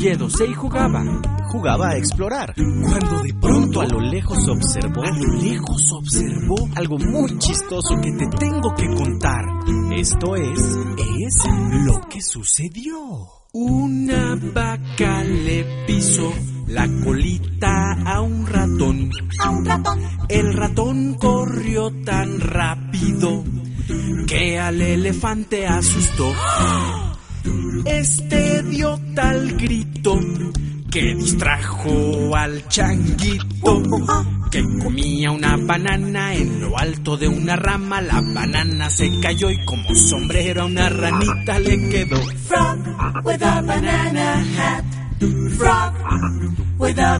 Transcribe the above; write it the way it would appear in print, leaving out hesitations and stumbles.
quedóse y jugaba. Jugaba a explorar. Cuando de pronto A lo lejos observó algo muy chistoso que te tengo que contar. Esto es Lo que sucedió. Una vaca le pisó la colita a un ratón. El ratón corrió tan rápido que al elefante asustó. Este dio tal grito que distrajo al changuito, que comía una banana en lo alto de una rama. La banana se cayó y como sombrero a una ranita le quedó. Frog with a banana hat. Frog with a